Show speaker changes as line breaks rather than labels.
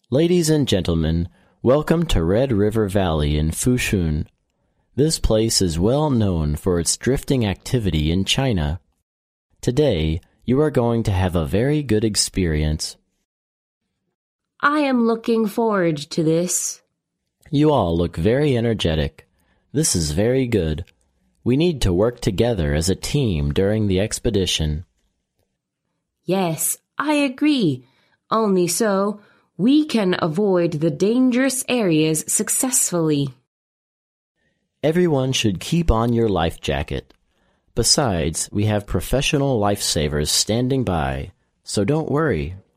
Ladies and gentlemen, welcome to Red River Valley in Fushun. This place is well known for its drifting activity in China. Today, you are going to have a very good experience.
I am looking forward to this.
You all look very energetic. This is very good. We need to work together as a team during the expedition.
Yes, I agree. Only so, we can avoid the dangerous areas successfully.
Everyone should keep on your life jacket. Besides, we have professional lifesavers standing by, so don't worry.